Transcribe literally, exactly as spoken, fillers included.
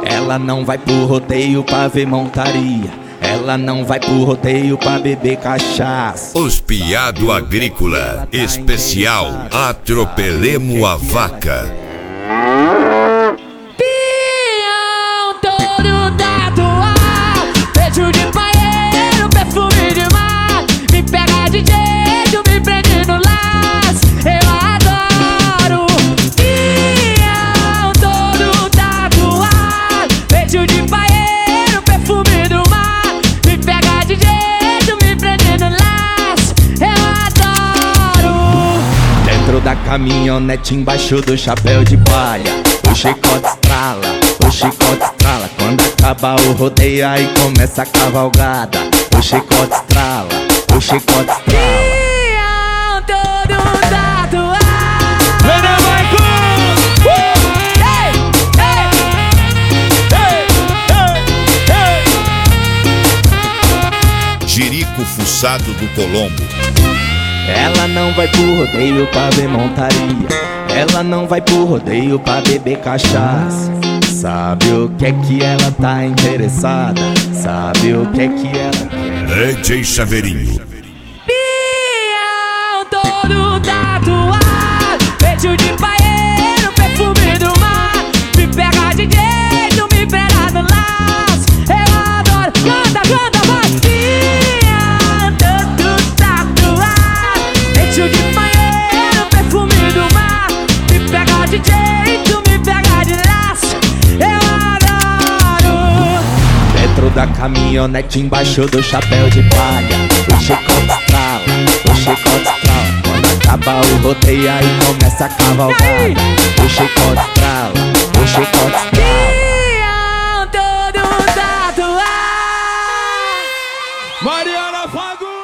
Ela não vai pro rodeio pra ver montaria. Ela não vai pro rodeio pra beber cachaça. Os Piado Agrícola Especial Atropelemos a Vaca. Pião todo tatuado, beijo de paeiro, perfume de mar. Me pega de jeito, me prende no laço, eu adoro. Pião todo tatuado, beijo de paeiro, perfume do mar. Me pega de jeito, me prende no laço, eu adoro. Dentro da caminhonete, embaixo do chapéu de palha, o chicote estrala, o chicote estrala. Quando acaba o rodeio, aí começa a cavalgada. O chicote estrala, o chicote estrala. Pião todo tatuado. Jerico Fuçado do Colombo. Ela não vai pro rodeio pra ver montaria. Ela não vai pro rodeio pra beber cachaça. Sabe o que é que ela tá interessada? Sabe o que é que ela quer? D J Chaveirinho. Pião todo tatuado, beijo de paeiro, perfume do mar. Me pega de jeito, me pega no laço, eu adoro. Canta, canta, vai. Pião todo tatuado, beijo de paeiro, perfume do mar. Me pega de jeito, me pega de laço, eu adoro. Dentro da caminhonete, embaixo do chapéu de palha, o chicote estrala, o chicote estrala. Quando acaba o rodeio, aí começa a cavalgada. O chicote estrala, o chicote estrala. Pião todo tatuado. Mariana Fagundes.